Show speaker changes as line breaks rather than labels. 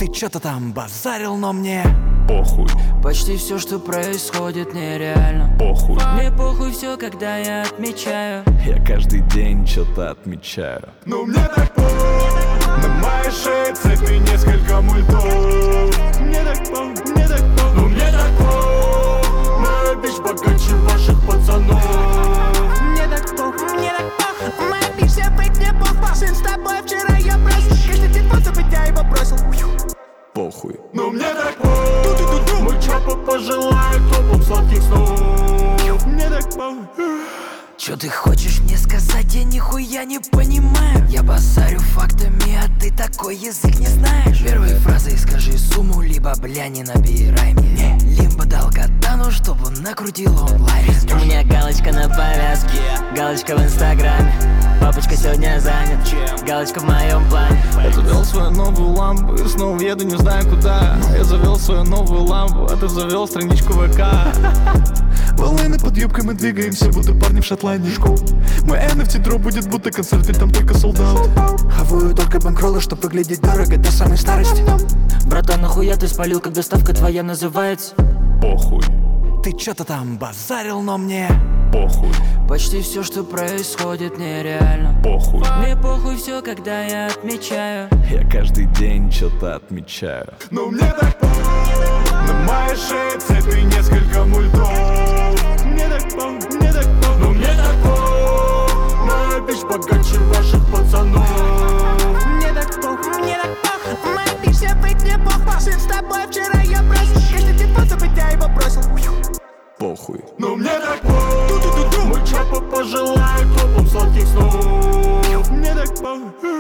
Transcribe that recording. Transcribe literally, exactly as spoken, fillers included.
Ты чё-то там базарил, но мне
похуй.
Почти все, что происходит, нереально.
Похуй.
Мне похуй все, когда я отмечаю.
Я каждый день что-то отмечаю.
Ну мне так похуй. На моей шее цепи несколько мультов. Мне так похуй, мне так похуй. Ну мне так похуй. Моя бич богаче ваших пацанов.
Мне так похуй, мне так похуй. Моя бич вся фейк, мне похуй. Сын с тобой вчера я бросил. Каждый день способ, я его бросил.
Похуй.
Ну мне так похуй. Мой чапа пожелает топом сладких снов. Мне так похуй.
Чё ты хочешь мне сказать, я нихуя не понимаю. Я базарю фактами, а ты такой язык не знаешь. Первой фразой скажи сумму, либо бля не набирай мне. Либо дал катану, чтобы он накрутил онлайн.
У меня галочка на повязке, галочка в инстаграме. Папочка сегодня занят, галочка в моем плане.
Я завел свою новую лампу и снова еду не знаю куда. Я завел свою новую лампу, а ты завел страничку ВК. Волны под юбкой, мы двигаемся, будто парни в Шотландии. Мой эн эф ти дроп будет будто концерт, ведь там только солдат.
Хаваю только банкроллы, чтоб выглядеть дорого до самой старости.
Братан, нахуя ты спалил, как доставка твоя называется?
Похуй.
Ты чё-то там базарил, но мне
Похуй.
Почти все, что происходит, нереально.
Похуй.
Мне похуй все, когда я отмечаю.
Я каждый день что-то отмечаю.
Ну мне так похуй. На моей шее цепи несколько мультов. Мне так похуй, мне так похуй. Ну мне так похуй. Моя бич богаче ваших пацанов.
Мне так похуй, мне так похуй. Моя бич вся фейк, мне похуй. Сын с тобой вчера я бросил. Каждый день способ, я его бросил.
Похуй.
Ну мне так похуй. Мой чапа пожелает топом сладких снов. Мне так похуй.